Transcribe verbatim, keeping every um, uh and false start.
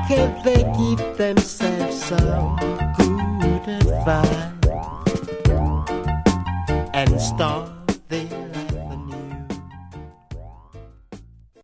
can't they keep themselves so good and fine and start